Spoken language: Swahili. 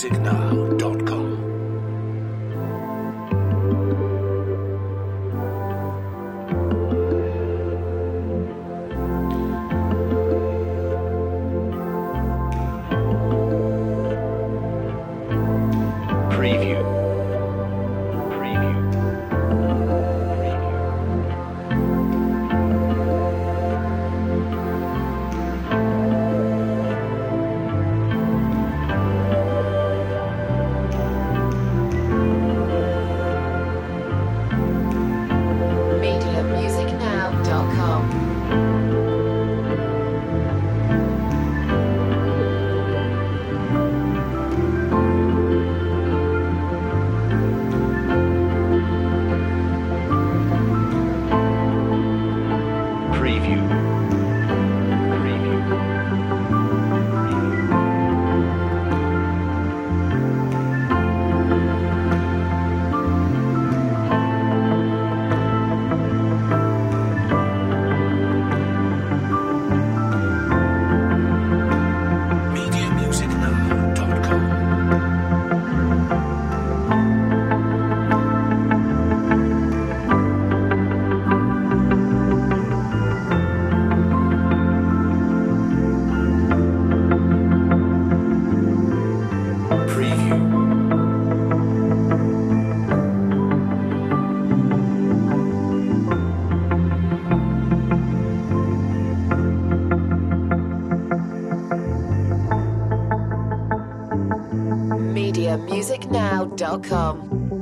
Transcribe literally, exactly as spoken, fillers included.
music now dot com. Preview. Preview. media music now dot com. Preview. Preview. media music now dot com. Preview. media music now dot com.